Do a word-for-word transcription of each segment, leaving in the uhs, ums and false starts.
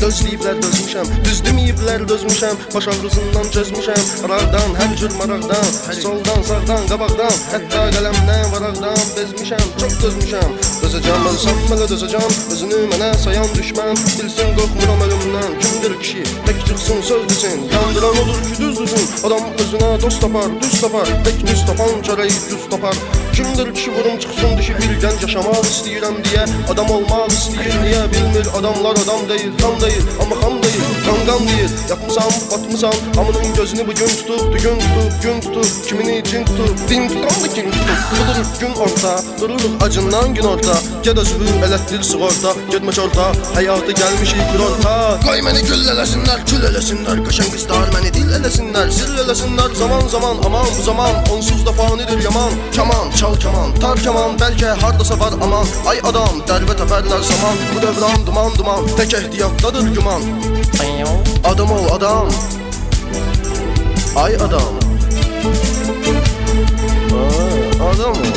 gözləyiblər dözmüşəm. Düz deməyiblər dözmüşəm. Baş ağrısından çözmüşəm. Araqdan, hər cür maraqdan, soldan, sağdan, qabaqdan, hətta qələmdən, varaqdan bezmişəm. Çox dözmüşəm. Dözəcəm, ölsəm belə dözəcəm. Özünü mənə sayan düşmən bilsin qorxmuram ölümdən. Kimdir kişi? Tek çıxsın söz desin. Yandıran olur ki düz düzün. Adam özünə dost tapar, düz tapar. Tek düz tapan çarayı düz tapar. Kimdir kişi vurum çıxsın dişi bir gənc yaşamaq istəyirəm deyə. Adam olmaq istəyir niyə bilmir. Adamlar adam deyil, tam deyil, amma xam deyil, qanqan deyil. Yapmışam, batmışam, hamının gözünü bugün tutub, dügün tutub, gün tutub, kimini cin tutub, din tutan da kim tutub. Dururuq gün orta, dururuq acından gün orta. Ged özünü elətdir sığorta, gedmək orta, həyatı gəlmişik bir orta. Qoy məni gül eləsinlər, kül eləsinlər, qaşan qızlar məni dil eləsinlər, zil eləsinlər. Zaman zaman aman bu zaman, onsuz da fanidir yaman. Kaman, çal kaman, tar kaman, bəlkə hardasa var aman. Ay adam, dərbə təpərlər zaman, bu dövran duman duman, tək ehtiyatdadır güman. Adam ol adam, ay adam, Aa, adam ol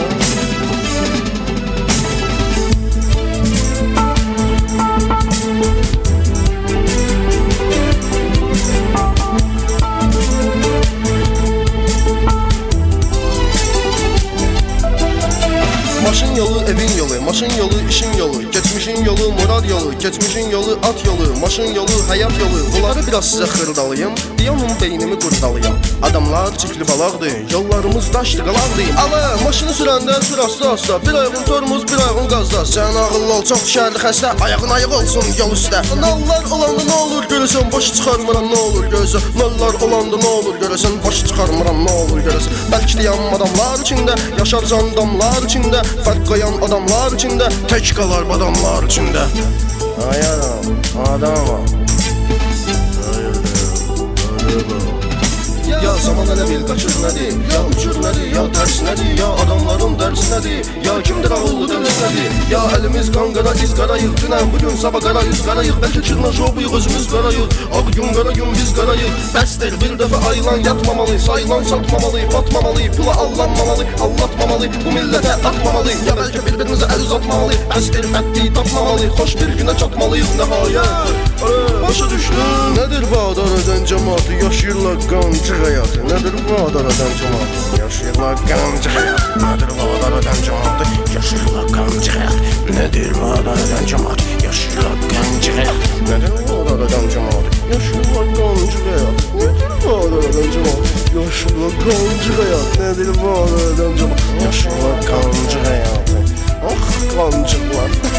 Maşın yolu, evin yolu, maşın yolu, işin yolu, geçmişin yolu, murad yolu, geçmişin yolu, at yolu, maşın yolu, hayat yolu. Bunları biraz sizə xırdalayım, diyanım beynimi qurdalayım. Adamlar çikli balaqdır, yollarımız daşdı qalaqdır. Ala, maşını sürəndə sür asta-asta, bir ayağın tormuz, bir ayağın qazda. Sən ağıllı ol, çox düşərli xəstə, ayağın ayıq olsun yol üstə. Nallar olanda nə olur görəsən, baş çıxarmıram nə olur görəsən. Nallar olanda nə olur görəsən, baş çıxarmıram nə olur görəsən. Bəlkə deyəm adamlar içində, yaşar can damlar içində. Fərq qoyan adamlar içində, tək qalar adamlar içində. Ay adam, adam Ya zaman elə bil qaçır nədir, ya uçur nədir, ya tərs nədir, ya adamların dərsi nədir, ya kimdir ağıllı dərs nədir, ya əlimiz qan qara iz qarayıq, dünən bugün sabah qara yüz qarayıq, bəlkə çırna şobuyuq özümüz qarayıq, ağ gün qara gün biz qarayıq, bəsdir bir dəfə ayılan yatmamalı, sayılan satmamalı, batmamalı, pula allanmamalı, allatmamalı, bu millətə atmamalı, ya bəlkə bir-birimizə əl uzatmamalı, bəsdir fətli tapmamalı, xoş bir günə çatmalıyıq nəhayət, başa düşdün, nədir bu adar edən cəmatı, yaşayırlar qancıq həyatı, nədir bu adar edən cəmatı, yaşayırlar qancıq həyatı, nədir bu adar edən cəmatı, yaşayırlar qancıq həyatı, nədir bu adar edən cəmatı, yaşayırlar qancıq həyatı, nədir bu adar edən cəmatı, yaşayırlar qancıq həyatı, nədir bu adar edən cəmatı, yaşayırlar qancıq həyatı, nədir bu adar edən cəmatı, yaşayırlar qancıq həyatı, ah qancıqlar.